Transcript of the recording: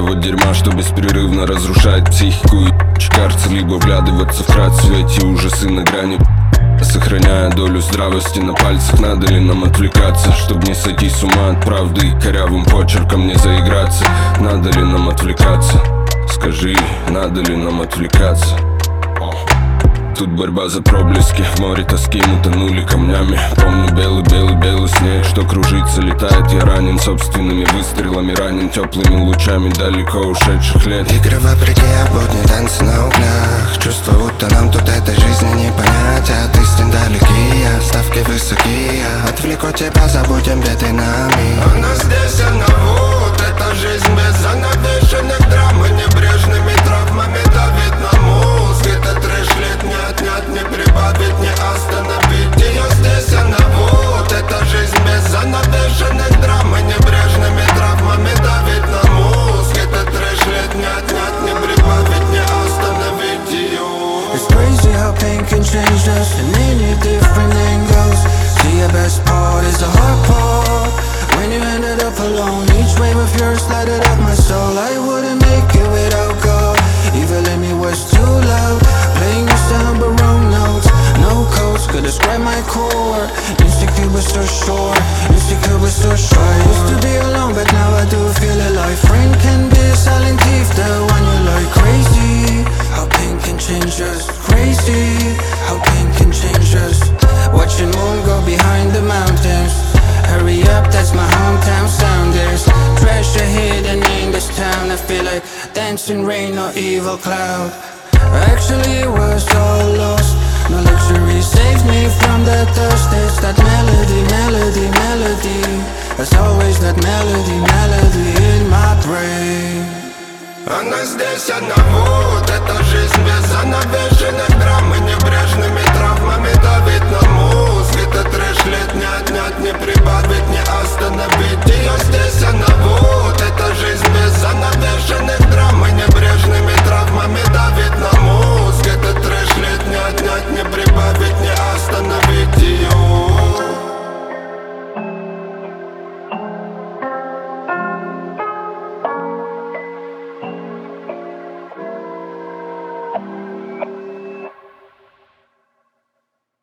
этого дерьма, что беспрерывно разрушает психику и кажется, либо вглядываться вкратце в эти ужасы на грани, сохраняя долю здравости на пальцах. Надо ли нам отвлекаться, чтобы не сойти с ума от правды и корявым почерком не заиграться? Надо ли нам отвлекаться? Скажи, надо ли нам отвлекаться? Тут борьба за проблески, в море тоски мы тонули камнями. Помню белый-белый-белый снег, что кружится, летает. Я ранен собственными выстрелами, ранен теплыми лучами далеко ушедших лет. Игры вопреки, будни, танцы на углях. Чувство, будто нам тут этой жизни не понять. От истин далекие, ставки высокие. Отвлеку тебя, забудем беды нами. Она здесь, она вот, это жизнь без занавешенных драм и небрежными травмами давит на мозг. Это трэш лет не отнять, не прибавить, не остановить. Ее здесь, она вот, это жизнь без занавешенных драм и небрежными травмами давит на мозг. Это трэш лет не отнять, не прибавить, не остановить ее. It's crazy how pain can change us in many different angles. See, your best part is the hard part. When you ended up alone, each wave of yours lighted up my soul. I wouldn't make it without God. Evil in me was too loud, playing the sound but wrong notes. No codes could describe my core. Insecure but so sure, insecure but so sure. I used to be alone but now I do feel alive. Friend can be a silent thief, the one you like. Crazy how pain can change us. Crazy how pain can change us. Watching moon go behind the mountains. Hurry up, that's my hometown sound. There's treasure hidden in this town. I feel like dancing rain or evil cloud. Actually it was all lost. No luxury saved me from the dust. It's that melody, melody, melody. There's always that melody, melody in my brain. Она здесь, она вот, это жизнь без занавешенных драм и небрежными травмами давит на мозг. Это трэш лет не отнять, не прибавить, не остановить. Ее здесь, она вот, это жизнь без занавешенных